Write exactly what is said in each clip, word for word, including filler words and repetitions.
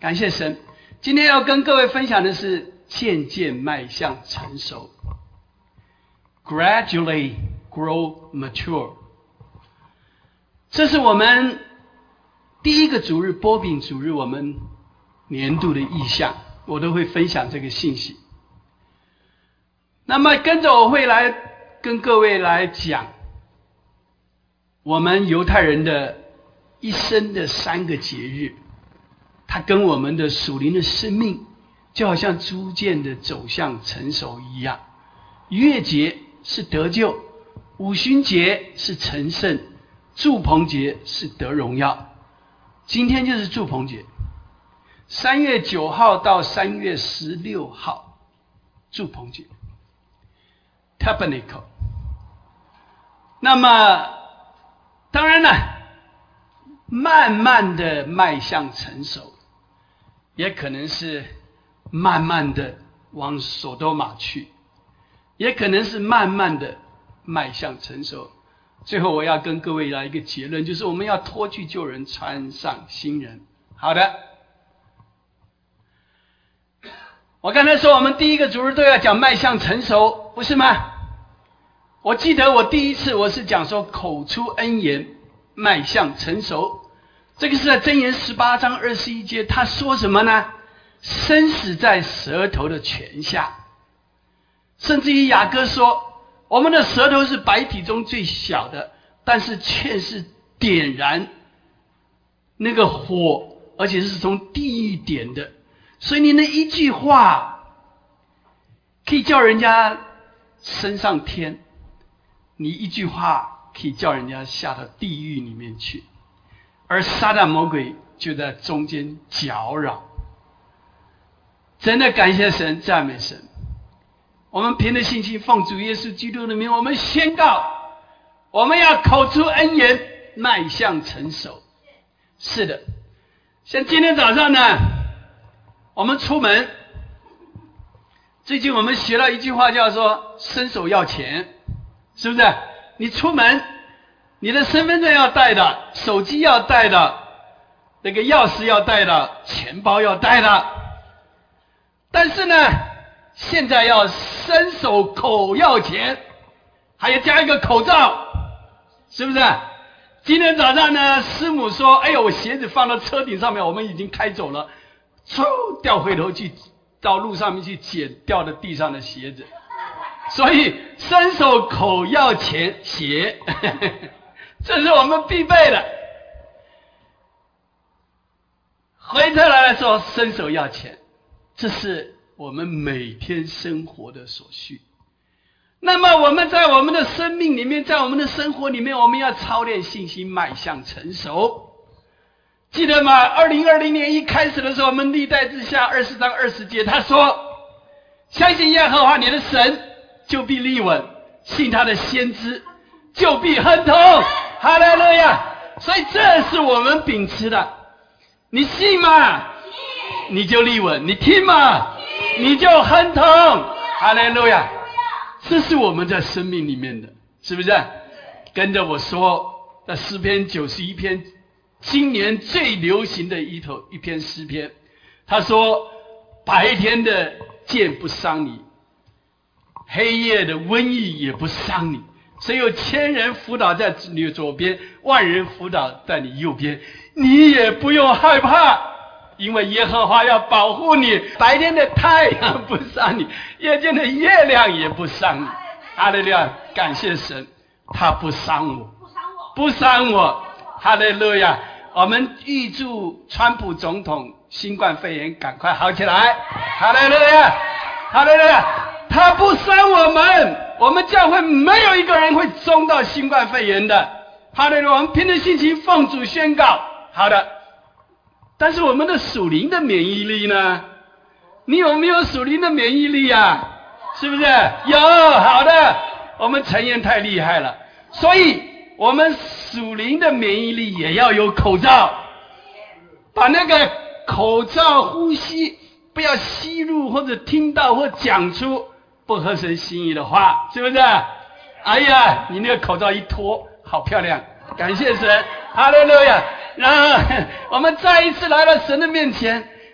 感谢神。今天要跟各位分享的是渐渐迈向成熟 ，gradually grow mature。这是我们第一个主日波饼主日我们年度的意向，我都会分享这个信息。那么跟着我会来跟各位来讲我们犹太人的一生的三个节日，它跟我们的属灵的生命就好像逐渐的走向成熟一样。逾越节是得救，五旬节是成圣，住棚节是得荣耀。今天就是住棚节，三月九号到三月十六号，住棚节 Tabernacle。 那么当然了，慢慢的迈向成熟，也可能是慢慢的往索多玛去，也可能是慢慢的迈向成熟。最后我要跟各位来一个结论，就是我们要脱去旧人，穿上新人。好的，我刚才说我们第一个主日都要讲迈向成熟，不是吗？我记得我第一次我是讲说口出恩言，迈向成熟。这个是在箴言十八章二十一节，他说什么呢？生死在舌头的权下。甚至于雅各说，我们的舌头是百体中最小的，但是却是点燃那个火，而且是从地狱点的。所以你的一句话可以叫人家升上天，你一句话可以叫人家下到地狱里面去，而撒旦魔鬼就在中间搅扰。真的感谢神，赞美神。我们凭着信心奉主耶稣基督的名，我们宣告，我们要口出恩言，迈向成熟。是的，像今天早上呢，我们出门，最近我们学了一句话叫做伸手要钱，是不是？你出门，你的身份证要带的，手机要带的，那个钥匙要带的，钱包要带的。但是呢，现在要伸手口要钱，还要加一个口罩，是不是？今天早上呢，师母说，哎呦，我鞋子放到车顶上面，我们已经开走了，嗖掉回头去到路上面去捡掉的地上的鞋子。所以伸手口要钱鞋这是我们必备的。回头来说伸手要钱，这是我们每天生活的所需。那么我们在我们的生命里面，在我们的生活里面，我们要操练信心，迈向成熟。记得吗？二零二零年一开始的时候，我们历代志下二十章二十节，他说，相信耶和华你的神，就必立稳，信他的先知，就必亨通。哈利路亚！所以这是我们秉持的。你信吗？你就立稳。你听吗？你就亨通。哈利路亚！这是我们在生命里面的，是不是？跟着我说，在诗篇九十一篇，今年最流行的一头一篇诗篇，他说，白天的箭不伤你，黑夜的瘟疫也不伤你，所以有千人辅导在你左边，万人辅导在你右边，你也不用害怕，因为耶和华要保护你，白天的太阳不伤你，夜间的月亮也不伤你。哈利路亚！感谢神，他不伤我，不伤我。哈利路亚！我们预祝川普总统新冠肺炎赶快好起来。哈利路亚！哈利路亚！他不伤我们，我们教会没有一个人会中到新冠肺炎的。哈利路亚！我们凭着信心奉主宣告。好的，但是我们的属灵的免疫力呢？你有没有属灵的免疫力啊？是不是？有。好的，我们陈彦太厉害了，所以我们属灵的免疫力也要有口罩，把那个口罩呼吸，不要吸入或者听到或讲出不合神心意的话，是不是？哎呀，你那个口罩一脱，好漂亮，感谢神，哈利路亚！然后我们再一次来到神的面前，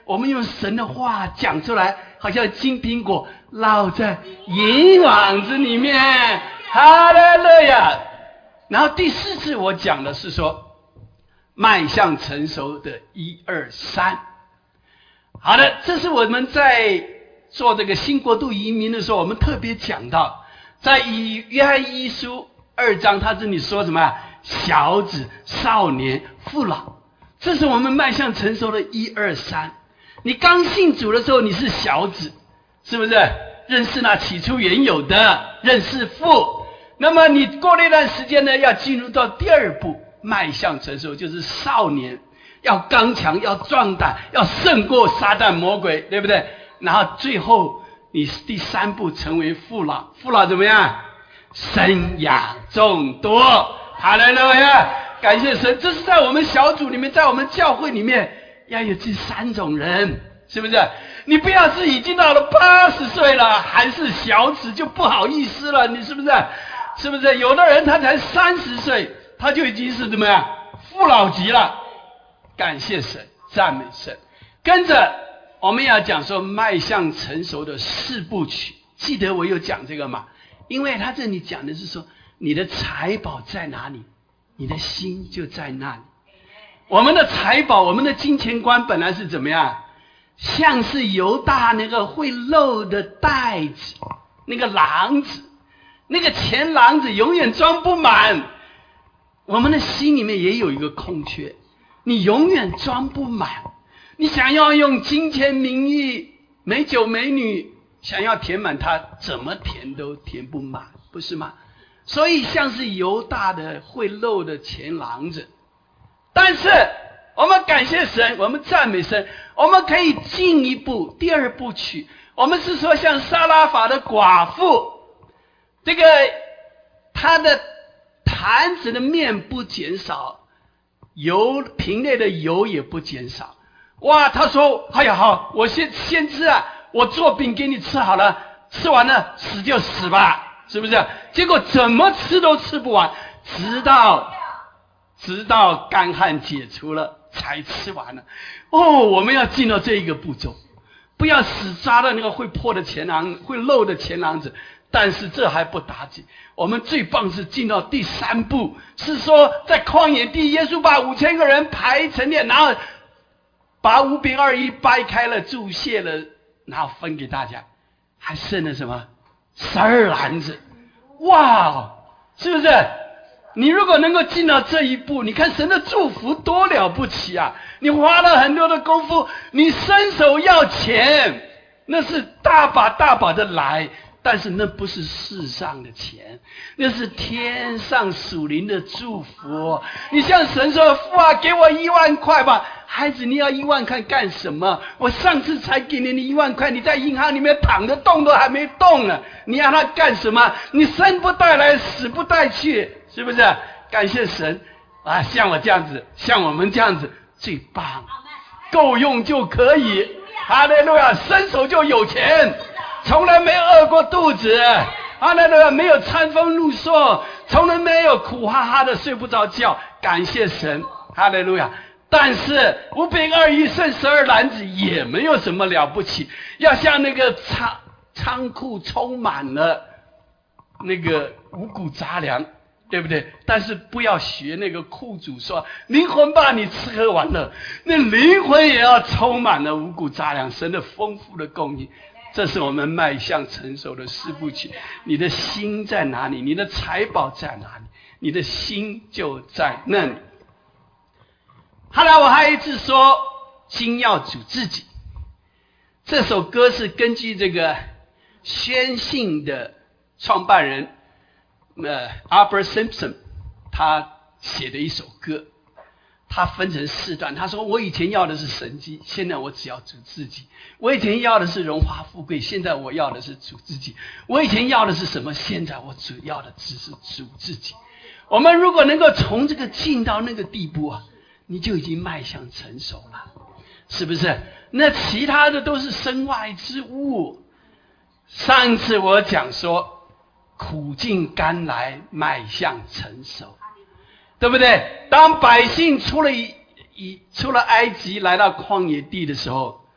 我们用神的话讲出来，好像金苹果烙在银网子里面。哈利路亚！然后第四次我讲的是说迈向成熟的一二三。好的，这是我们在做这个新国度移民的时候，我们特别讲到，在以约翰一书二章，他这里说什么？小子、少年、父老，这是我们迈向成熟的一二三。你刚信主的时候，你是小子，是不是？认识那起初原有的，认识父。那么你过了一段时间呢，要进入到第二步，迈向成熟，就是少年，要刚强，要壮胆，要胜过撒旦魔鬼，对不对？然后最后你第三步成为父老，父老怎么样？生养众多。哈利路亚！感谢神，这是在我们小组里面，在我们教会里面要有这三种人，是不是？你不要是已经到了八十岁了还是小子就不好意思了，你是不是？是不是？有的人他才三十岁，他就已经是怎么样父老级了。感谢神，赞美神。跟着我们要讲说迈向成熟的四部曲，记得我有讲这个吗？因为他这里讲的是说，你的财宝在哪里，你的心就在那里。我们的财宝，我们的金钱观本来是怎么样？像是犹大那个会漏的袋子，那个囊子，那个钱囊子永远装不满。我们的心里面也有一个空缺，你永远装不满。你想要用金钱、名誉、美酒、美女，想要填满它，怎么填都填不满，不是吗？所以像是犹大的会漏的钱囊子。但是我们感谢神，我们赞美神，我们可以进一步，第二步去。我们是说像撒拉法的寡妇，这个她的坛子的面不减少，油瓶内的油也不减少。哇，他说哎呀好，我先先吃啊，我做饼给你吃好了，吃完了死就死吧，是不是？结果怎么吃都吃不完，直到直到干旱解除了才吃完了。哦，我们要进到这一个步骤，不要死抓到那个会破的钱囊，会漏的钱囊子。但是这还不打紧，我们最棒是进到第三步，是说在旷野地，耶稣把五千个人排成列，然后把五饼二鱼掰开了，注谢了，然后分给大家，还剩了什么？十二篮子。哇，是不是？你如果能够进到这一步，你看神的祝福多了不起啊！你花了很多的功夫，你伸手要钱，那是大把大把的来，但是那不是世上的钱，那是天上属灵的祝福。你向神说，父啊，给我一万块吧。孩子，你要一万块干什么？我上次才给了你一万块，你在银行里面躺着动都还没动呢，你要他干什么？你生不带来，死不带去，是不是？感谢神啊！像我这样子，像我们这样子最棒，够用就可以。哈利路亚，伸手就有钱，从来没有饿过肚子。哈利路亚，没有餐风露宿，从来没有苦哈哈的睡不着觉。感谢神，哈利路亚。但是五饼二鱼剩十二篮子也没有什么了不起，要像那个仓仓库充满了那个五谷杂粮，对不对？但是不要学那个库主说，灵魂把你吃喝完了，那灵魂也要充满了五谷杂粮，神的丰富的供应。这是我们迈向成熟的四部曲。你的心在哪里？你的财宝在哪里？你的心就在那里。后来我还一次说，心要主自己。这首歌是根据这个宣信的创办人呃 Albert Simpson 他写的一首歌，他分成四段。他说，我以前要的是神迹，现在我只要主自己。我以前要的是荣华富贵，现在我要的是主自己。我以前要的是什么？现在我主要的只是主自己。我们如果能够从这个进到那个地步啊，你就已经迈向成熟了，是不是？那其他的都是身外之物。上次我讲说，苦尽甘来，迈向成熟，对不对？当百姓出了一一出了埃及，来到旷野地的时候，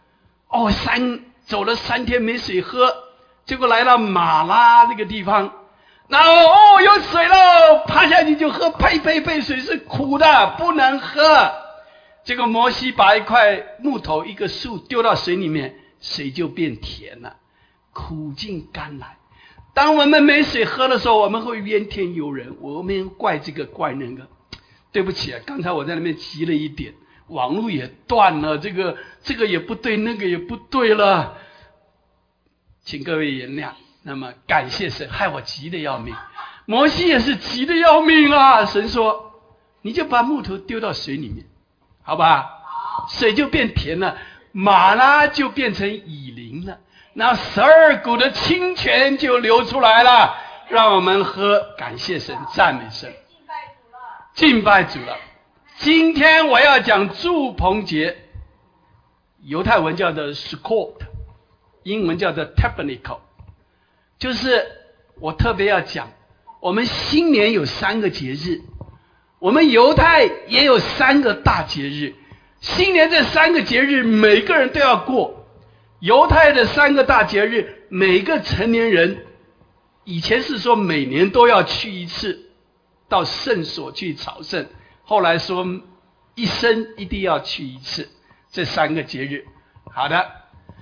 哦，三走了三天没水喝，结果来到马拉这个地方，然后哦有水了，趴下去就喝，呸呸呸，水是苦的，不能喝。结果摩西把一块木头一个树丢到水里面，水就变甜了，苦尽甘来。当我们没水喝的时候，我们会怨天尤人，我们怪这个怪那个。对不起啊，刚才我在那边急了一点，网络也断了，这个这个也不对，那个也不对了，请各位原谅。那么感谢神，害我急得要命。摩西也是急得要命啊，神说你就把木头丢到水里面，好吧？水就变甜了，马拉就变成以琳了，那十二股的清泉就流出来了，让我们喝。感谢神，赞美神，敬拜主了。今天我要讲住棚节，犹太文叫做 Sukkot， 英文叫做 Tabernacle。 就是我特别要讲，我们新年有三个节日，我们犹太也有三个大节日。新年这三个节日每个人都要过。犹太的三个大节日，每个成年人以前是说每年都要去一次到圣所去朝圣，后来说一生一定要去一次。这三个节日，好的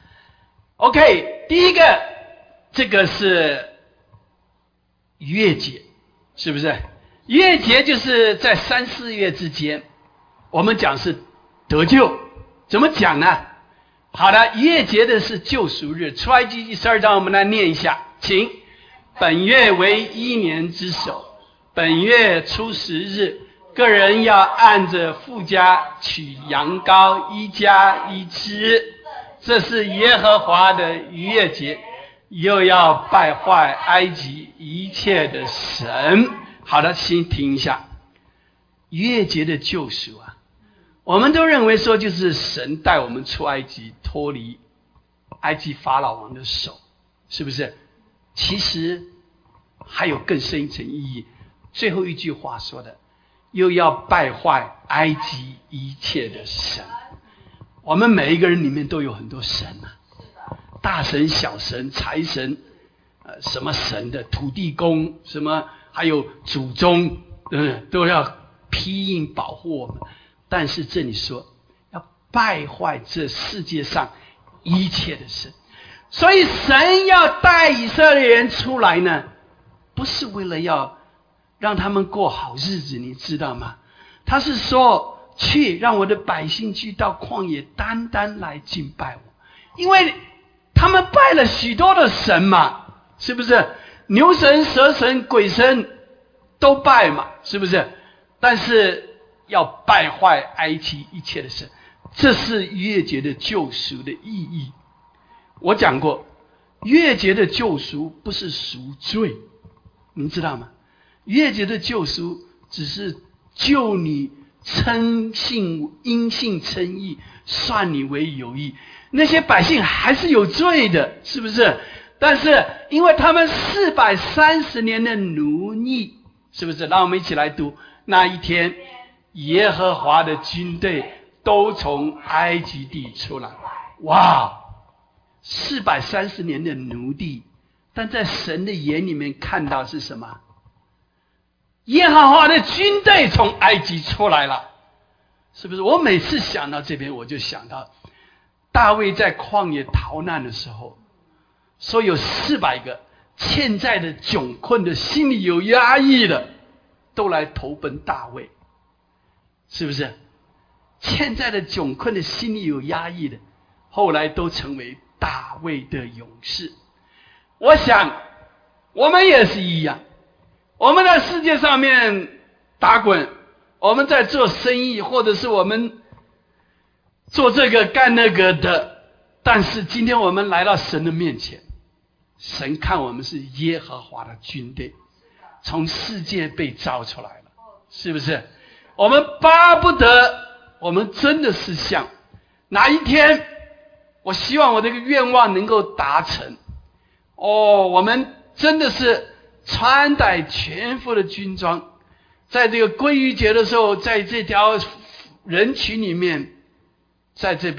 OK， 第一个这个是逾越节，是不是？逾越节就是在三四月之间，我们讲是得救。怎么讲呢？好的，逾越节的是救赎日。出埃及记十二章我们来念一下，请。本月为一年之首，本月初十日，个人要按着父家取羊羔一家一只，这是耶和华的逾越节，又要败坏埃及一切的神。好的，先听一下。逾越节的救赎啊，我们都认为说就是神带我们出埃及，脱离埃及法老王的手，是不是？其实还有更深一层意义。最后一句话说的，又要败坏埃及一切的神。我们每一个人里面都有很多神啊，大神、小神、财神，呃，什么神的土地公，什么还有祖宗，嗯，都要庇荫保护我们。但是这里说要败坏这世界上一切的神，所以神要带以色列人出来呢，不是为了要让他们过好日子，你知道吗？他是说去让我的百姓去到旷野，单单来敬拜我，因为他们拜了许多的神嘛，是不是？牛神、蛇神、鬼神都拜嘛，是不是？但是要败坏埃及一切的神，这是逾越节的救赎的意义。我讲过，逾越节的救赎不是赎罪，您知道吗？逾越节的救赎只是救你称信因信称义，算你为有义。那些百姓还是有罪的，是不是？但是因为他们四百三十年的奴役，是不是？让我们一起来读。那一天，耶和华的军队都从埃及地出来。哇，四百三十年的奴隶，但在神的眼里面看到是什么？耶和华的军队从埃及出来了，是不是？我每次想到这边，我就想到大卫在旷野逃难的时候，说有四百个欠债的、窘困的、心里有压抑的，都来投奔大卫，是不是？欠债的、窘困的、心里有压抑的，后来都成为大卫的勇士。我想我们也是一样，我们在世界上面打滚，我们在做生意，或者是我们做这个干那个的，但是今天我们来到神的面前，神看我们是耶和华的军队，从世界被造出来了，是不是？我们巴不得我们真的是像哪一天，我希望我这个愿望能够达成哦，我们真的是穿戴全副的军装，在这个归于节的时候，在这条人群里面，在这边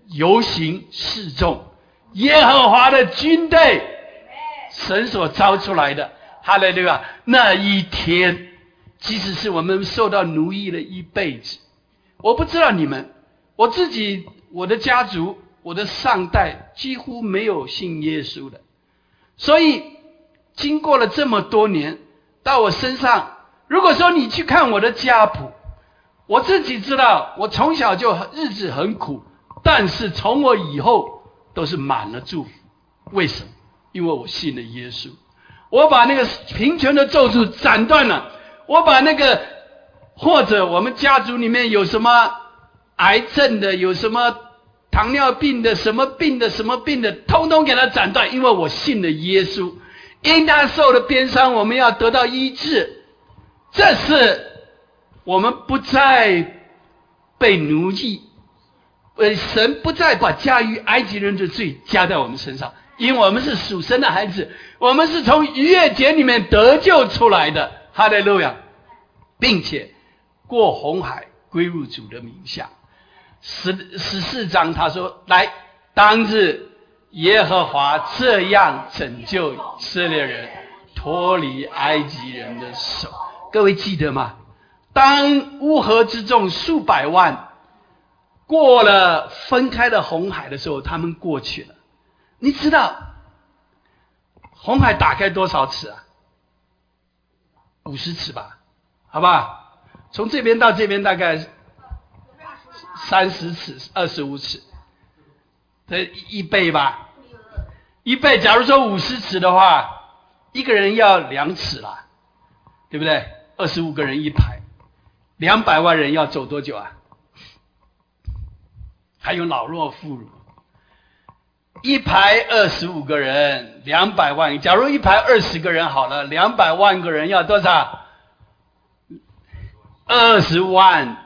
游行示众，耶和华的军队，神所招出来的，哈利路亚！那一天，即使是我们受到奴役了一辈子，我不知道你们，我自己，我的家族，我的上代几乎没有信耶稣的，所以经过了这么多年，到我身上，如果说你去看我的家谱，我自己知道，我从小就日子很苦，但是从我以后都是满了祝福。为什么？因为我信了耶稣，我把那个贫穷的咒诅斩断了，我把那个或者我们家族里面有什么癌症的，有什么糖尿病的，什么病的，什么病的，通通给他斩断，因为我信了耶稣。因他受的鞭伤，我们要得到医治。这是我们不再被奴役，呃，神不再把驾驭埃及人的罪加在我们身上，因为我们是属神的孩子，我们是从逾越节里面得救出来的，哈利路亚，并且过红海归入主的名下。十十四章他说，来，当日耶和华这样拯救以色列人脱离埃及人的手。各位记得吗？当乌合之众数百万过了分开的红海的时候，他们过去了。你知道红海打开多少尺啊？五十尺吧，好吧？从这边到这边大概三十尺、二十五尺，这一倍吧？一倍。假如说五十尺的话，一个人要两尺啦，对不对？二十五个人一排，两百万人要走多久啊？还有老弱妇孺，一排二十五个人，两百万。假如一排二十个人好了，两百万个人要多少？二十万。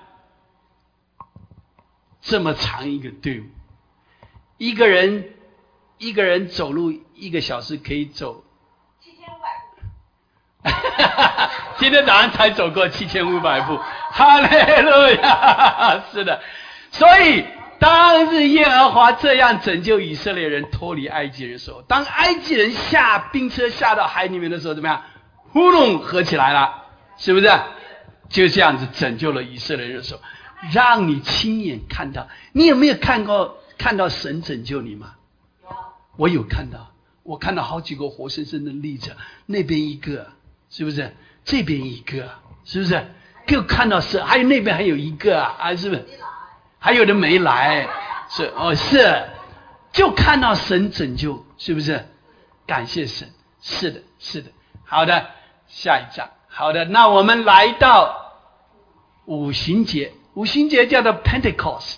这么长一个队伍，一个人一个人走路一个小时可以走七千五百步。今天早上才走过七千五百步，哈利路亚！是的，所以当日耶和华这样拯救以色列人脱离埃及人的时候，当埃及人下兵车下到海里面的时候，怎么样？呼隆合起来了，是不是？就这样子拯救了以色列人的时候，让你亲眼看到。你有没有看过看到神拯救你吗？有，我有看到，我看到好几个活生生的例子，那边一个，是不是？这边一个，是不是？就看到神，还有那边还有一个啊，是不是？还有的没来，是哦，是，就看到神拯救，是不是？感谢神，是的，是的。好的，下一章。好的，那我们来到五旬节，五旬节叫做 Pentecost。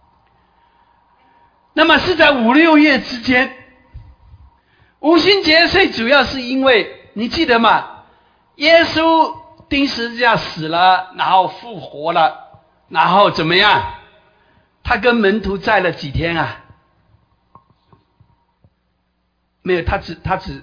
那么是在五六月之间。五旬节最主要是因为你记得吗？耶稣钉十字架死了，然后复活了，然后怎么样？他跟门徒在了几天啊？没有，他只他只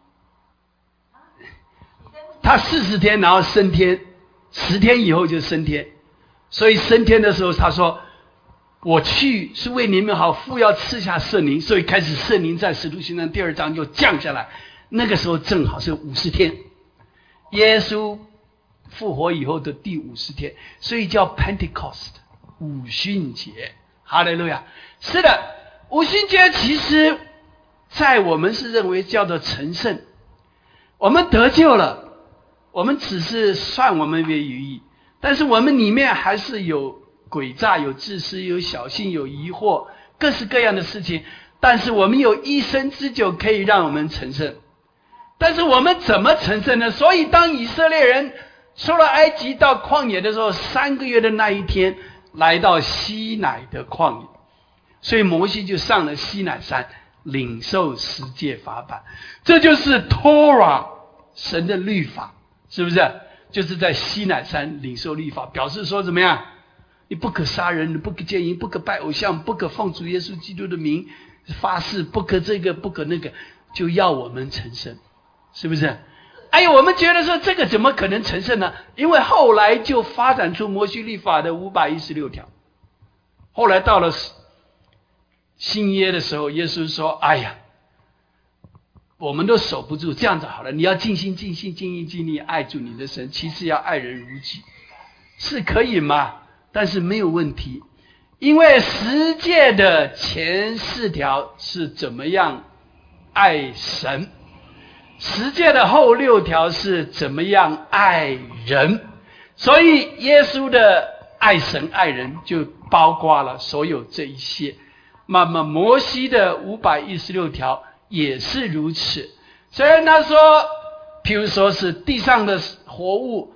他四十天，然后升天，十天以后就升天。所以升天的时候，他说：“我去是为你们好，父要赐下圣灵。”所以开始圣灵在使徒行传第二章就降下来。那个时候正好是五十天，耶稣复活以后的第五十天，所以叫 Pentecost 五旬节。哈利路亚！是的，五旬节其实在我们是认为叫做成圣，我们得救了。我们只是算我们为有益，但是我们里面还是有诡诈，有自私，有小心，有疑惑，各式各样的事情。但是我们有一生之久可以让我们成圣。但是我们怎么成圣呢？所以当以色列人出了埃及到旷野的时候，三个月的那一天来到西乃的旷野，所以摩西就上了西乃山领受十诫法版。这就是 Torah 神的律法，是不是？就是在西乃山领受律法，表示说怎么样？你不可杀人，你不可奸淫，不可拜偶像，不可奉主耶稣基督的名发誓，不可这个不可那个，就要我们成圣，是不是？哎呀，我们觉得说这个怎么可能成圣呢？因为后来就发展出摩西律法的五百一十六条，后来到了新约的时候，耶稣说：“哎呀，我们都守不住，这样子好了，你要尽心、尽心、尽意、尽力爱主你的神，其次要爱人如己，是可以吗？但是没有问题，因为十诫的前四条是怎么样爱神，十诫的后六条是怎么样爱人，所以耶稣的爱神爱人就包括了所有这一些。那么摩西的五百一十六条也是如此。虽然他说，譬如说是地上的活物，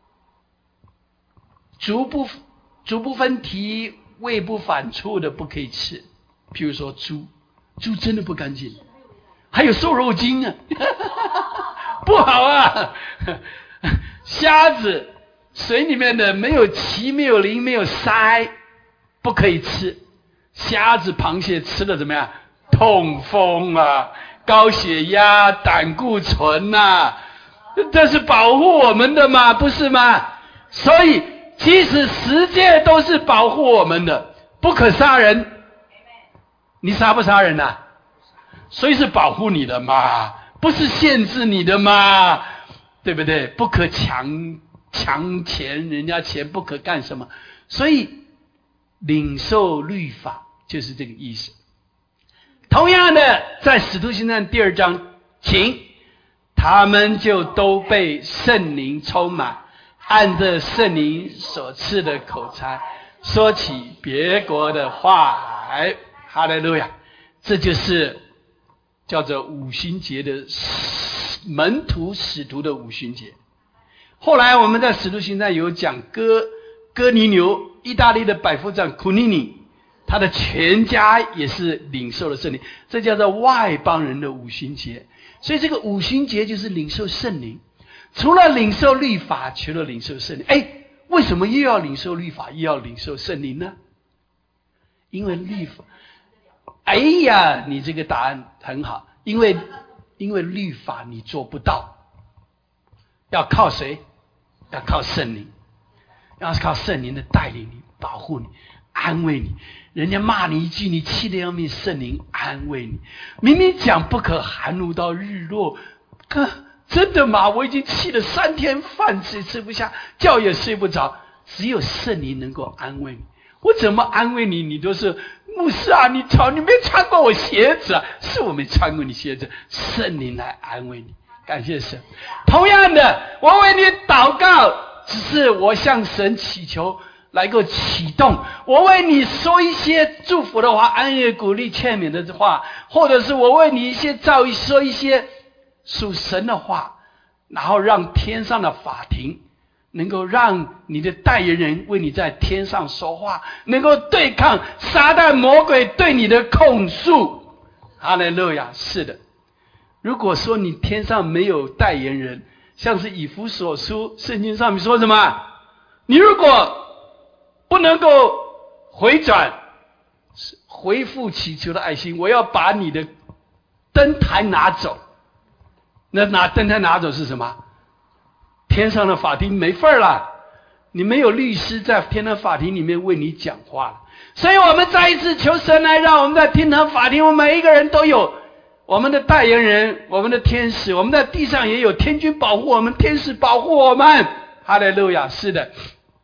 足不足不分蹄、胃不反刍的不可以吃，譬如说猪，猪真的不干净，还有瘦肉精啊，不好啊。虾子，水里面的没有鳍、没有鳞、没有鳃，不可以吃。虾子、螃蟹吃了怎么样？痛风啊，高血压、胆固醇啊，这是保护我们的嘛，不是吗？所以其实十诫都是保护我们的，不可杀人，你杀不杀人啊？所以是保护你的嘛，不是限制你的嘛，对不对？不可强强钱人家钱，不可干什么，所以领受律法就是这个意思。同样的，在使徒行传第二章，请他们就都被圣灵充满，按着圣灵所赐的口才说起别国的话来。哈利路亚！这就是叫做五旬节的门徒使徒的五旬节。后来我们在使徒行传有讲哥哥尼流，意大利的百夫长库尼尼，他的全家也是领受了圣灵，这叫做外邦人的五旬节。所以这个五旬节就是领受圣灵，除了领受律法，除了领受圣灵。哎，为什么又要领受律法，又要领受圣灵呢？因为律法，哎呀，你这个答案很好，因为因为律法你做不到，要靠谁？要靠圣灵，要靠圣灵的带领你、保护你、安慰你。人家骂你一句，你气得要命，圣灵安慰你。明明讲不可含怒到日落，可真的吗？我已经气了三天，饭吃吃不下，觉也睡不着，只有圣灵能够安慰你。我怎么安慰你？你都是牧师啊，你瞧，你没穿过我鞋子啊，是我没穿过你鞋子，圣灵来安慰你。感谢神。同样的，我为你祷告，只是我向神祈求来够启动，我为你说一些祝福的话，安慰、鼓励、劝勉的话，或者是我为你一些造一说一些属神的话，然后让天上的法庭能够让你的代言人为你在天上说话，能够对抗撒旦魔鬼对你的控诉。哈利路亚！是的，如果说你天上没有代言人，像是以弗所书圣经上面说什么？你如果不能够回转，回复祈求的爱心，我要把你的灯台拿走。那拿灯台拿走是什么？天上的法庭没份了，你没有律师在天堂法庭里面为你讲话了。所以我们再一次求神来让我们在天堂法庭，我们每一个人都有我们的代言人，我们的天使，我们在地上也有天军保护我们，天使保护我们。哈利路亚！是的，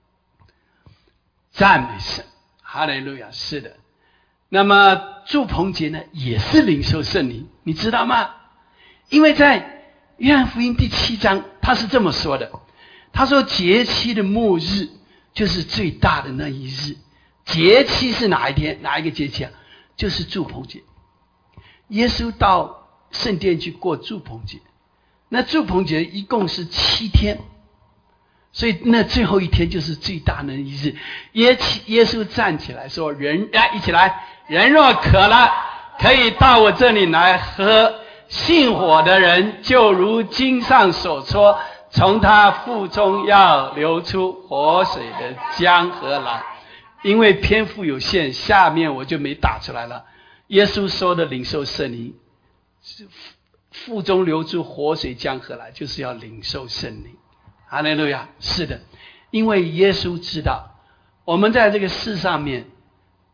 赞美神，哈利路亚！是的。那么祝棚节呢，也是领受圣灵，你知道吗？因为在约翰福音第七章，他是这么说的，他说节期的末日就是最大的那一日。节期是哪一天？哪一个节期啊？就是祝棚节。耶稣到圣殿去过祝棚节，那祝棚节一共是七天，所以那最后一天就是最大的一日。耶耶稣站起来说：“人啊，一起来，人若渴了，可以到我这里来喝。信我的人，就如经上所说，从他腹中要流出活水的江河来。”因为篇幅有限，下面我就没打出来了。耶稣说的领受圣灵，腹中流出活水江河来，就是要领受圣灵。哈利路亚！是的，因为耶稣知道我们在这个世上面，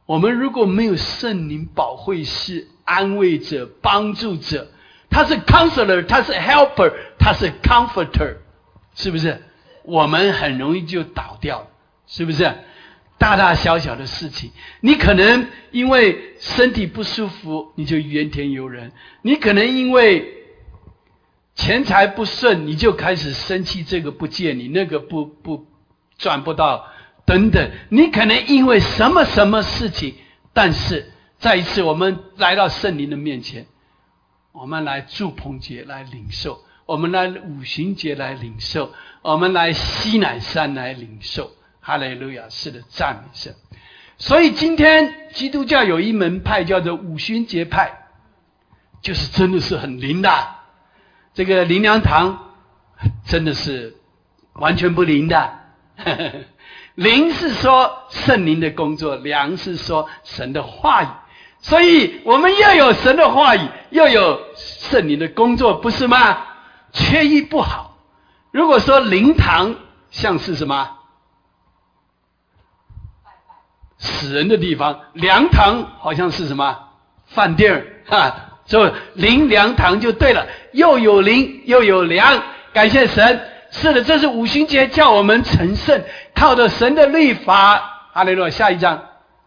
我们如果没有圣灵保惠师、安慰者、帮助者，他是 counselor， 他是 helper， 他是 comforter， 是不是？我们很容易就倒掉了，是不是？大大小小的事情，你可能因为身体不舒服，你就怨天尤人；你可能因为钱财不顺，你就开始生气，这个不借你，那个不不赚不到，等等。你可能因为什么什么事情，但是再一次，我们来到圣灵的面前，我们来祝棚节来领受，我们来五旬节来领受，我们来西乃山来领受。哈利路亚！是的，赞美神。所以今天基督教有一门派叫做五旬节派，就是真的是很灵的。这个灵粮堂真的是完全不灵的。灵是说圣灵的工作，粮是说神的话语。所以我们又有神的话语，又有圣灵的工作，不是吗？缺一不好。如果说灵堂像是什么死人的地方，粮堂好像是什么饭店哈，所以灵粮堂就对了，又有灵又有粮，感谢神。是的，这是五旬节叫我们成圣，靠着神的律法。哈利路亚。下一章，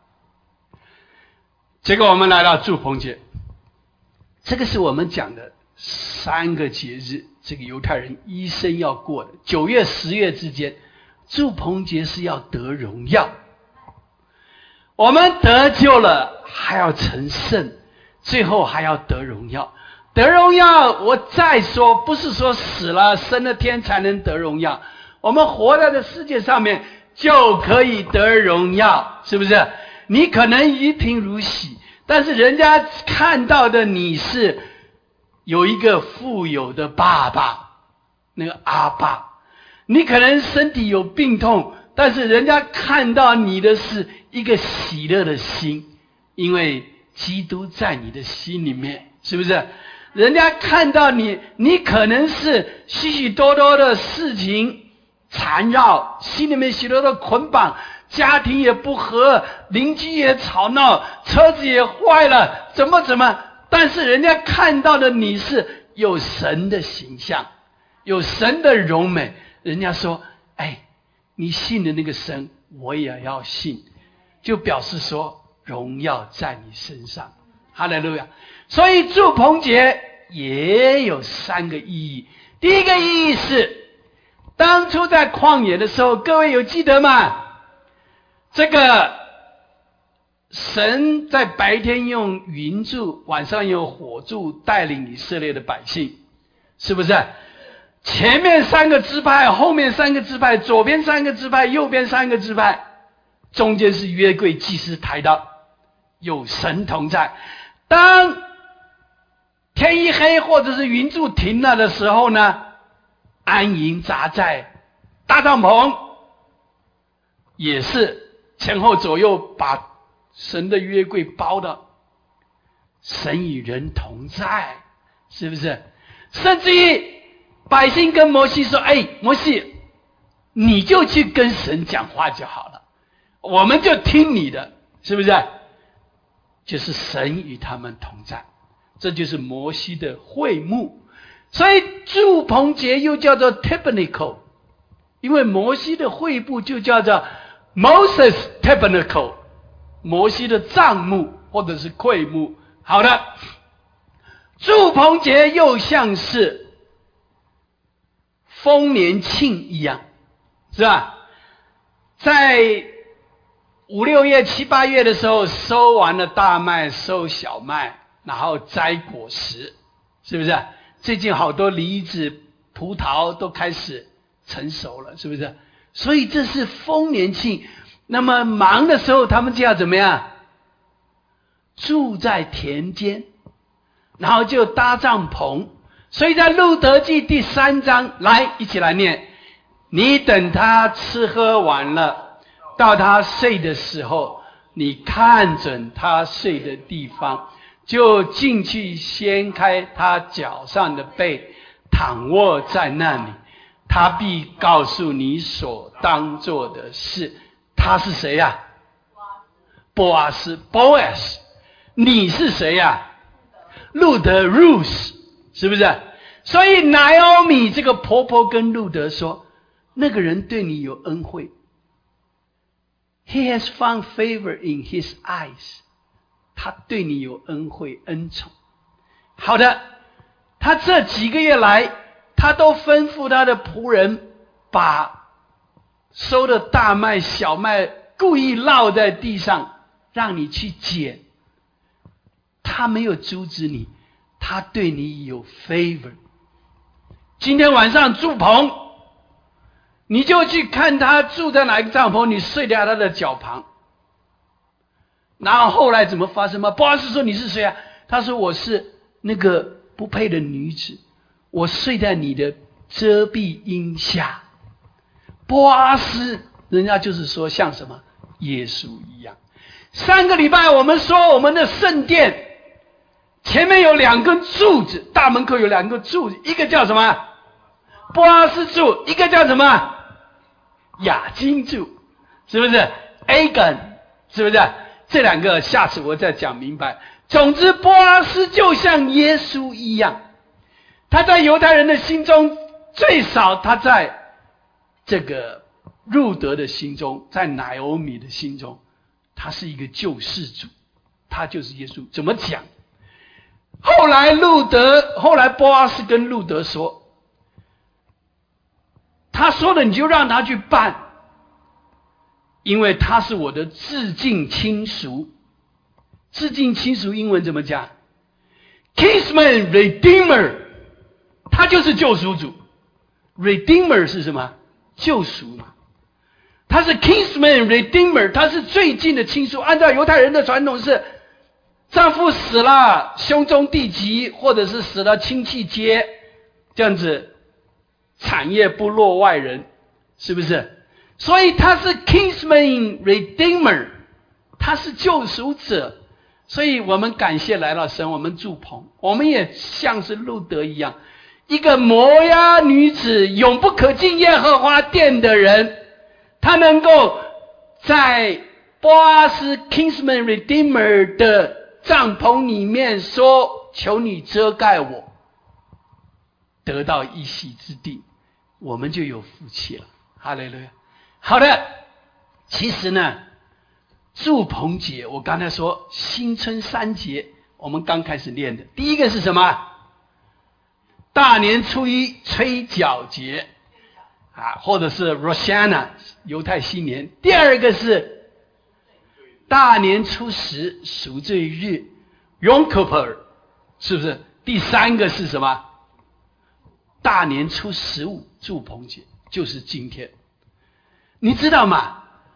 结果我们来到祝棚节，这个是我们讲的三个节日，这个犹太人一生要过的。九月十月之间，祝棚节是要得荣耀。我们得救了，还要成圣，最后还要得荣耀。得荣耀，我再说，不是说死了升了天才能得荣耀，我们活在这世界上面就可以得荣耀，是不是？你可能一贫如洗，但是人家看到的你是有一个富有的爸爸，那个阿爸。你可能身体有病痛，但是人家看到你的是一个喜乐的心，因为基督在你的心里面，是不是？人家看到你，你可能是许许多多的事情缠绕，心里面许多的捆绑，家庭也不和，邻居也吵闹，车子也坏了，怎么怎么，但是人家看到的你是有神的形象，有神的荣美，人家说，哎，你信的那个神我也要信，就表示说荣耀在你身上。哈利路亚。所以祝棚节也有三个意义。第一个意义是，当初在旷野的时候，各位有记得吗？这个神在白天用云柱，晚上用火柱带领以色列的百姓，是不是？前面三个支派，后面三个支派，左边三个支派，右边三个支派，中间是约柜祭司抬到，有神同在。当天一黑或者是云柱停了的时候呢，安营扎寨，大帐篷也是前后左右把神的约柜包的，神与人同在，是不是？甚至于百姓跟摩西说，哎，摩西你就去跟神讲话就好了，我们就听你的，是不是？就是神与他们同在，这就是摩西的会幕。所以祝棚节又叫做 tabernacle， 因为摩西的会幕就叫做 Moses tabernacle， 摩西的帐幕或者是会幕。好的，祝棚节又像是丰年庆一样，是吧？在五六月七八月的时候，收完了大麦，收小麦，然后摘果实，是不是？最近好多梨子、葡萄都开始成熟了，是不是？所以这是丰年庆。那么忙的时候，他们就要怎么样？住在田间，然后就搭帐篷。所以在路得记第三章，来一起来念：你等他吃喝完了，到他睡的时候，你看准他睡的地方，就进去掀开他脚上的被，躺卧在那里，他必告诉你所当做的事。他是谁呀、啊？ 波阿斯 Boaz， 你是谁呀、啊？路德 Ruth， 是不是？所以 Naomi 这个婆婆跟路德说，那个人对你有恩惠， He has found favor in his eyes， 他对你有恩惠恩宠。好的，他这几个月来，他都吩咐他的仆人把收的大麦小麦故意落在地上，让你去捡。他没有阻止你，他对你有 favor。 今天晚上住棚，你就去看他住在哪一个帐篷，你睡在他的脚旁。然后后来怎么发生吗？波阿斯说，你是谁啊？他说，我是那个不配的女子，我睡在你的遮蔽荫下。波阿斯人家就是说像什么耶稣一样。上个礼拜我们说我们的圣殿前面有两根柱子，大门口有两个柱子，一个叫什么波阿斯柱，一个叫什么雅金柱，是不是 Agan， 是不是？这两个下次我再讲明白。总之波阿斯就像耶稣一样，他在犹太人的心中，最少他在这个路德的心中，在乃欧米的心中，他是一个救世主，他就是耶稣。怎么讲？后来路德，后来波阿斯跟路德说，他说的你就让他去办，因为他是我的至近亲属。至近亲属英文怎么讲？ Kinsman Redeemer， 他就是救赎主。 Redeemer 是什么？救赎嘛。他是 Kinsman Redeemer， 他是最近的亲属。按照犹太人的传统是，丈夫死了，兄终弟及，或者是死了亲戚皆，这样子产业不落外人，是不是？所以他是 Kinsman Redeemer， 他是救赎者。所以我们感谢来到神，我们住棚，我们也像是路德一样，一个摩押女子，永不可进耶和华殿的人，他能够在波阿斯 Kinsman Redeemer 的帐篷里面说，求你遮盖我，得到一席之地，我们就有福气了。哈利路亚。好的，其实呢，住棚节，我刚才说新春三节，我们刚开始练的。第一个是什么？大年初一吹角节啊，或者是 Roshana 犹太新年。第二个是大年初十赎罪日 Yom Kippur， 是不是？第三个是什么？大年初十五住棚节，就是今天。你知道吗？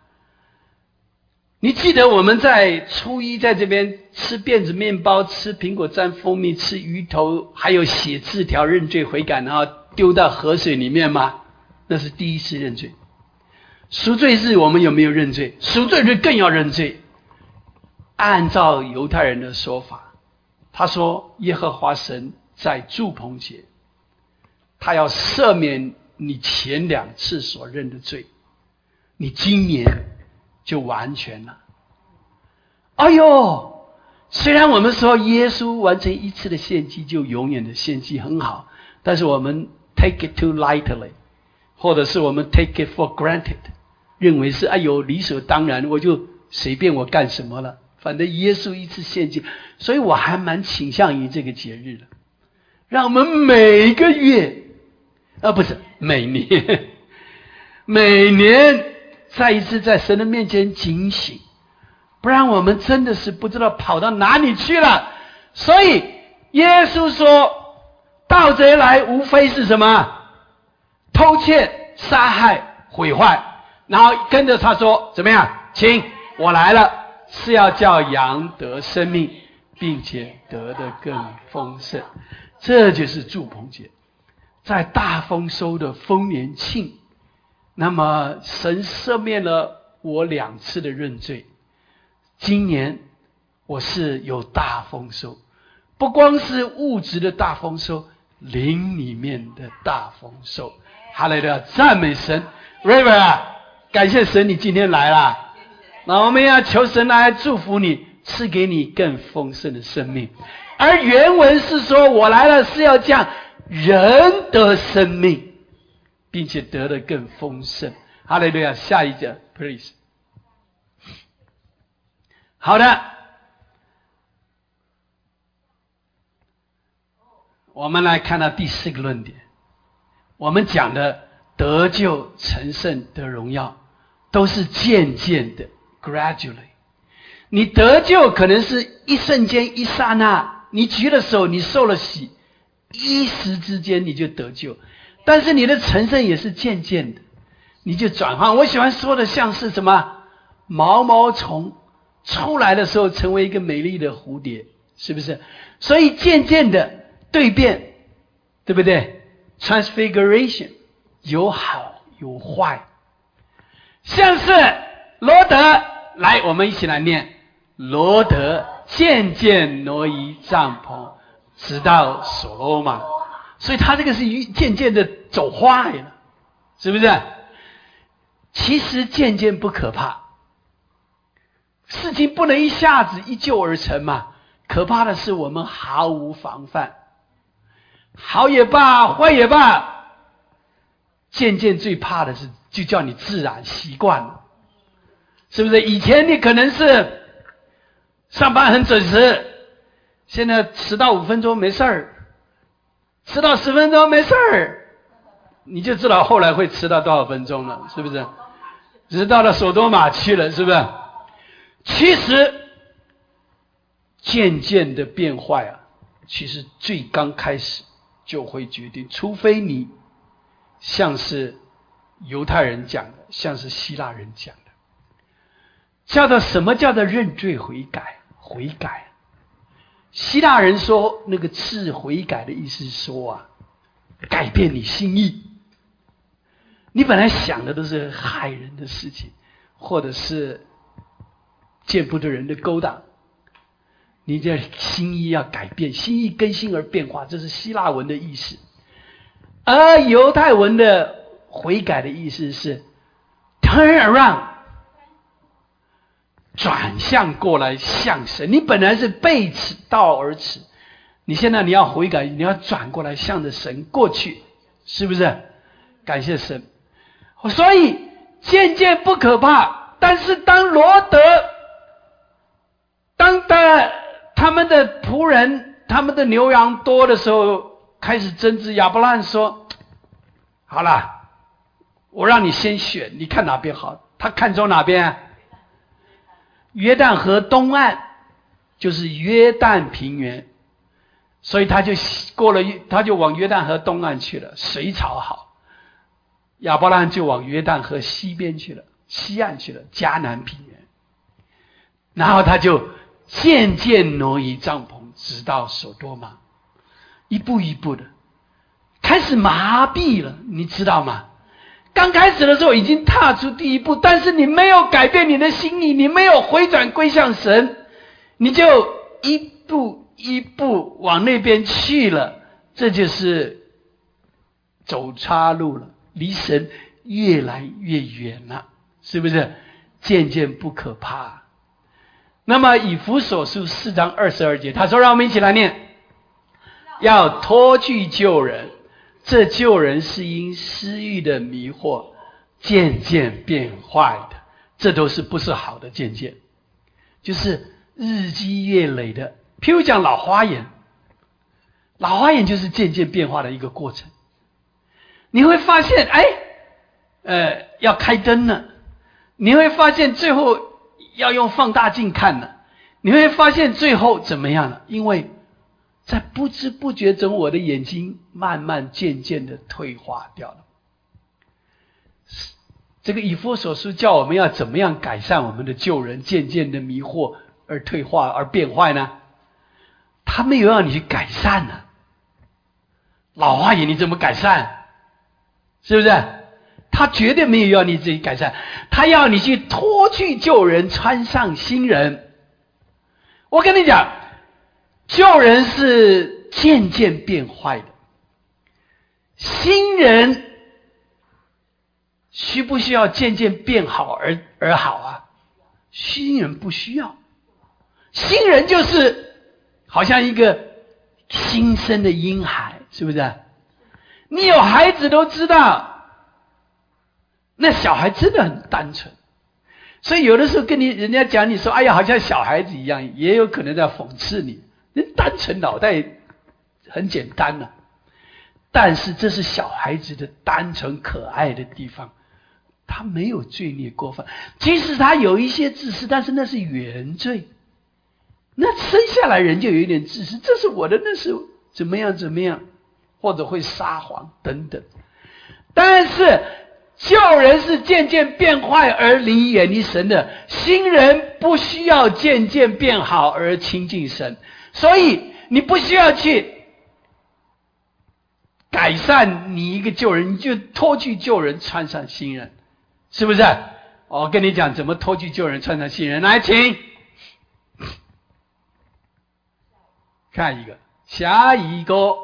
你记得我们在初一在这边吃辫子面包，吃苹果蘸蜂蜜，吃鱼头，还有写字条认罪悔改，然后丢到河水里面吗？那是第一次认罪。赎罪日我们有没有认罪？赎罪日更要认罪。按照犹太人的说法，他说耶和华神在住棚节，他要赦免你前两次所认的罪，你今年就完全了。哎呦，虽然我们说耶稣完成一次的献祭就永远的献祭很好，但是我们 take it too lightly， 或者是我们 take it for granted， 认为是哎呦理所当然，我就随便我干什么了，反正耶稣一次献祭。所以我还蛮倾向于这个节日的，让我们每个月啊不是每年每年再一次在神的面前警醒，不然我们真的是不知道跑到哪里去了。所以耶稣说，盗贼来无非是什么？偷窃、杀害、毁坏。然后跟着他说怎么样？请我来了，是要叫羊得生命，并且得的更丰盛。这就是住棚节，在大丰收的丰年庆，那么神赦免了我两次的认罪，今年我是有大丰收，不光是物质的大丰收，灵里面的大丰收。哈利路亚，赞美神。 River 啊，感谢神你今天来了那我们要求神来祝福你，赐给你更丰盛的生命。而原文是说，我来了是要将人得生命，并且得得更丰盛。哈利路亚，下一节 please。 好的，我们来看到第四个论点。我们讲的得救、成圣、得荣耀都是渐渐的 gradually。 你得救可能是一瞬间一刹那，你举了手你受了洗，一时之间你就得救。但是你的成圣也是渐渐的，你就转换。我喜欢说的像是什么毛毛虫出来的时候成为一个美丽的蝴蝶，是不是？所以渐渐的蜕变，对不对？ Transfiguration 有好有坏。像是罗德，来我们一起来念，罗德渐渐挪移帐篷直到所罗门。所以他这个是渐渐的走坏了，是不是？其实渐渐不可怕，事情不能一下子一蹴而成嘛。可怕的是我们毫无防范，好也罢坏也罢，渐渐最怕的是就叫你自然习惯了，是不是？以前你可能是上班很准时，现在迟到五分钟没事儿，迟到十分钟没事儿，你就知道后来会迟到多少分钟了，是不是？只是到了索多玛去了，是不是？其实渐渐的变坏啊，其实最刚开始就会决定，除非你像是犹太人讲的，像是希腊人讲的，叫做什么叫做认罪悔改？悔改，希腊人说那个字悔改的意思是说啊，改变你心意。你本来想的都是害人的事情，或者是见不得人的勾当，你这心意要改变，心意更新而变化，这是希腊文的意思。而犹太文的悔改的意思是 turn around， 转向过来向神。你本来是背道而驰，你现在你要悔改，你要转过来向着神过去，是不是？感谢神。所以渐渐不可怕，但是当罗德，当他他们的仆人，他们的牛羊多的时候，开始争执。亚伯拉罕说：“好了，我让你先选，你看哪边好？”他看中哪边啊？约旦河东岸，就是约旦平原，所以他就过了，他就往约旦河东岸去了，水草好。亚伯拉罕就往约旦河西边去了，西岸去了，迦南平原。然后他就渐渐挪移帐篷，直到所多玛，一步一步的开始麻痹了，你知道吗？刚开始的时候已经踏出第一步，但是你没有改变你的心意，你没有回转归向神，你就一步一步往那边去了，这就是走岔路了，离神越来越远了，是不是？渐渐不可怕。那么以弗所书四章二十二节，他说，让我们一起来念，要脱去旧人，这旧人是因私欲的迷惑渐渐变坏的，这都是不是好的渐渐，就是日积月累的。譬如讲老花眼，老花眼就是渐渐变化的一个过程。你会发现，哎，呃，要开灯了，你会发现最后要用放大镜看了，你会发现最后怎么样了？因为在不知不觉中，我的眼睛慢慢渐渐的退化掉了。这个以弗所书叫我们要怎么样改善我们的旧人渐渐的迷惑而退化而变坏呢？他没有让你去改善呢、啊，老花眼你怎么改善？是不是？他绝对没有要你自己改善，他要你去脱去旧人，穿上新人。我跟你讲，旧人是渐渐变坏的，新人需不需要渐渐变好而而好啊？ 新人不需要，新人就是好像一个新生的婴孩，是不是？你有孩子都知道，那小孩真的很单纯，所以有的时候跟你人家讲，你说哎呀好像小孩子一样，也有可能在讽刺你，人单纯脑袋很简单了、啊，但是这是小孩子的单纯可爱的地方，他没有罪孽过犯，即使他有一些自私，但是那是原罪，那生下来人就有一点自私，这是我的，那是怎么样怎么样，或者会撒谎等等。但是旧人是渐渐变坏而离远离神的，新人不需要渐渐变好而亲近神，所以你不需要去改善你一个旧人，你就脱去旧人穿上新人，是不是？我跟你讲怎么脱去旧人穿上新人，来请看一个，下一个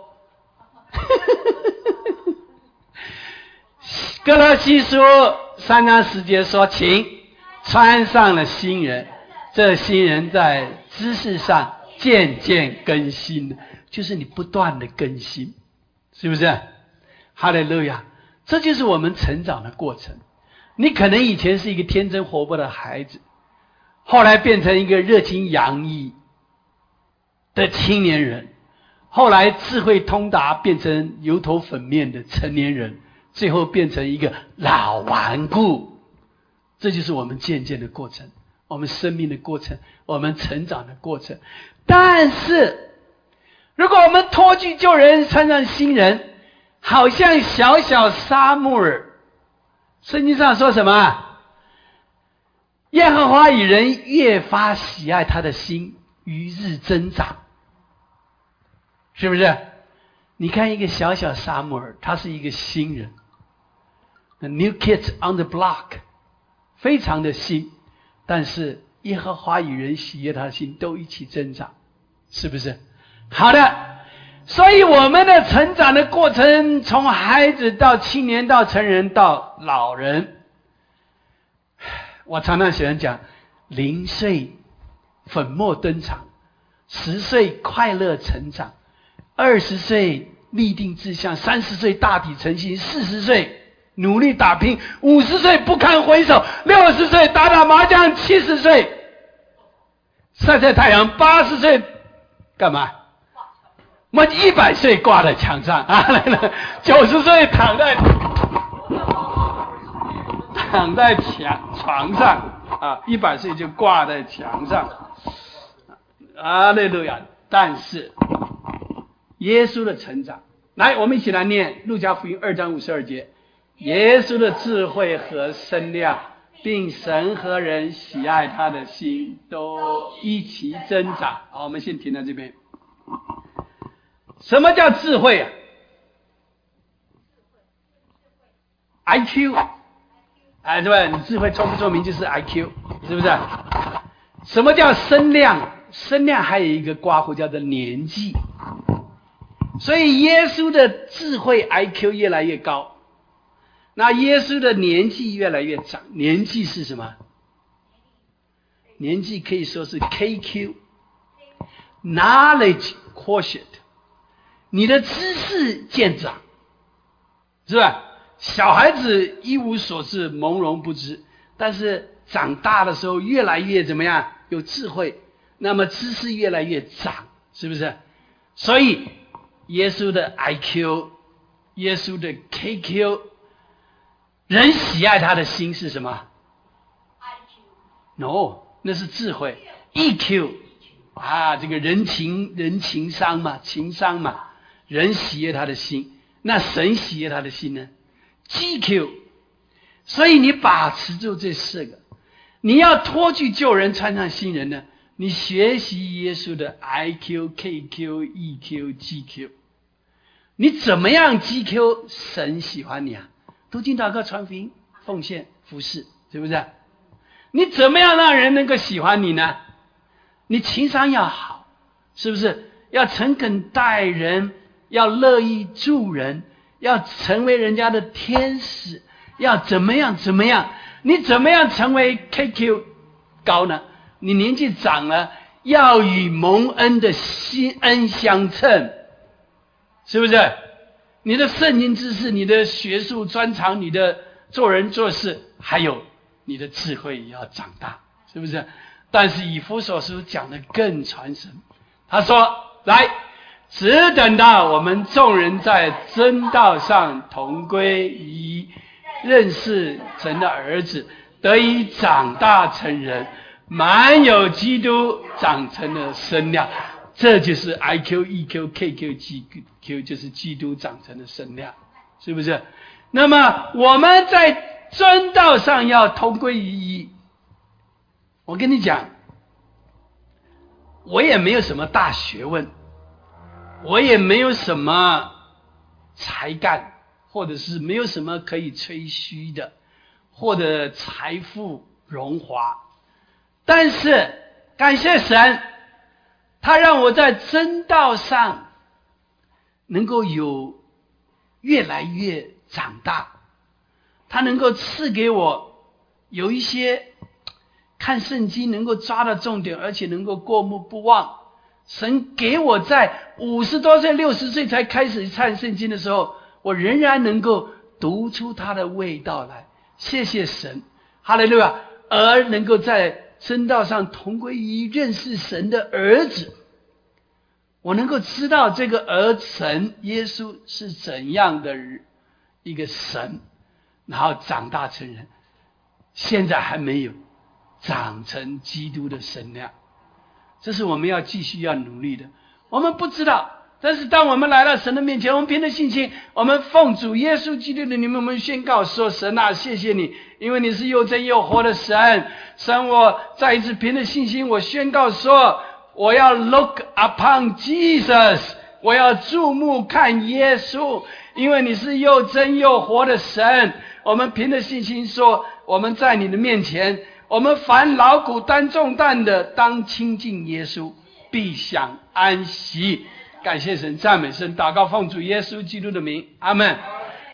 哥罗西书三章十节说，请穿上了新人，这新人在知识上渐渐更新，就是你不断的更新，是不是？哈利路亚！这就是我们成长的过程。你可能以前是一个天真活泼的孩子，后来变成一个热情洋溢的青年人，后来智慧通达变成油头粉面的成年人，最后变成一个老顽固。这就是我们渐渐的过程，我们生命的过程，我们成长的过程。但是如果我们脱去旧人穿上新人，好像小小撒母耳，圣经上说什么？耶和华以人越发喜爱他的心于日增长，是不是？你看一个小小撒母耳，他是一个新人， The new kid on the block， 非常的新，但是耶和华以人喜悦他的心都一起增长，是不是？好的，所以我们的成长的过程，从孩子到青年到成人到老人，我常常喜欢讲，零岁粉墨登场，十岁快乐成长，二十岁立定志向，三十岁大体成型，四十岁努力打拼，五十岁不堪回首，六十岁打打麻将，七十岁晒晒太阳，八十岁干嘛？我们一百岁挂在墙上啊，来了，九十岁躺在躺在墙床上啊，一百岁就挂在墙上，哈利路亚！但是耶稣的成长，来，我们一起来念路加福音二章五十二节，耶稣的智慧和身量，并神和人喜爱他的心都一起增长。好，我们先停在这边。什么叫智慧啊 ？I Q， 哎，是吧？你智慧聪不聪明就是 I Q， 是不是？什么叫身量？身量还有一个括弧叫做年纪。所以耶稣的智慧 I Q 越来越高，那耶稣的年纪越来越长。年纪是什么？年纪可以说是 K Q， Knowledge Quotient。你的知识渐长，是吧？小孩子一无所知，朦胧不知，但是长大的时候越来越怎么样？有智慧，那么知识越来越长，是不是？所以耶稣的 I Q， 耶稣的 K Q， 人喜爱他的心是什么 ？I Q，No， 那是智慧 ，E Q， 啊，这个人情人情商嘛，情商嘛。人喜悦他的心，那神喜悦他的心呢 ？G Q， 所以你把持住这四个，你要脱去旧人，穿上新人呢？你学习耶稣的 I Q、K Q、E Q、G Q， 你怎么样 G Q？ 神喜欢你啊！读经祷告传福音奉献服侍，是不是？你怎么样让人能够喜欢你呢？你情商要好，是不是？要诚恳待人。要乐意助人，要成为人家的天使，要怎么样怎么样？你怎么样成为 K Q？ 高呢？你年纪长了，要与蒙恩的新恩相称，是不是？你的圣经知识，你的学术专长，你的做人做事，还有你的智慧也要长大，是不是？但是以弗所书讲的更传神，他说：来，只等到我们众人在真道上同归于一，认识神的儿子，得以长大成人，满有基督长成的身量。这就是 I Q E Q K Q G Q， 就是基督长成的身量，是不是？那么我们在真道上要同归于一。我跟你讲，我也没有什么大学问，我也没有什么才干，或者是没有什么可以吹嘘的，或者财富荣华，但是感谢神，他让我在真道上能够有越来越长大，他能够赐给我有一些看圣经能够抓到重点，而且能够过目不忘。神给我在五十多岁六十岁才开始看圣经的时候，我仍然能够读出它的味道来，谢谢神，哈利路亚。而能够在真道上同归于一，认识神的儿子，我能够知道这个儿神耶稣是怎样的一个神，然后长大成人。现在还没有长成基督的身量，这是我们要继续要努力的。我们不知道，但是当我们来到神的面前，我们凭着信心，我们奉主耶稣基督的名，我们宣告说：神啊，谢谢你，因为你是又真又活的神。神，我再一次凭着信心，我宣告说，我要 look upon Jesus， 我要注目看耶稣，因为你是又真又活的神。我们凭着信心说，我们在你的面前，我们凡劳苦担重担的，当亲近耶稣，必享安息。感谢神，赞美神，祷告奉主耶稣基督的名，阿们。